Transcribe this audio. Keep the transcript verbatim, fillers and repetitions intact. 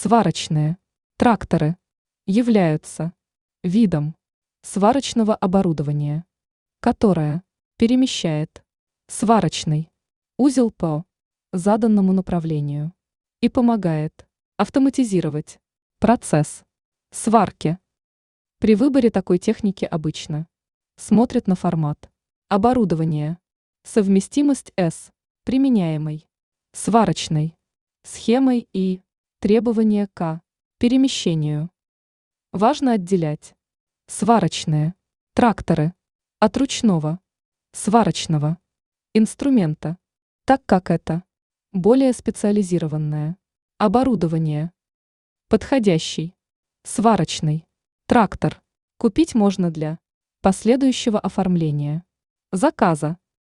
Сварочные тракторы являются видом сварочного оборудования, которое перемещает сварочный узел по заданному направлению и помогает автоматизировать процесс сварки. При выборе такой техники обычно смотрят на формат оборудования, совместимость с применяемой сварочной схемой и требования к перемещению. Важно отделять сварочные тракторы от ручного сварочного инструмента, так как это более специализированное оборудование. Подходящий сварочный трактор купить можно для последующего оформления заказа.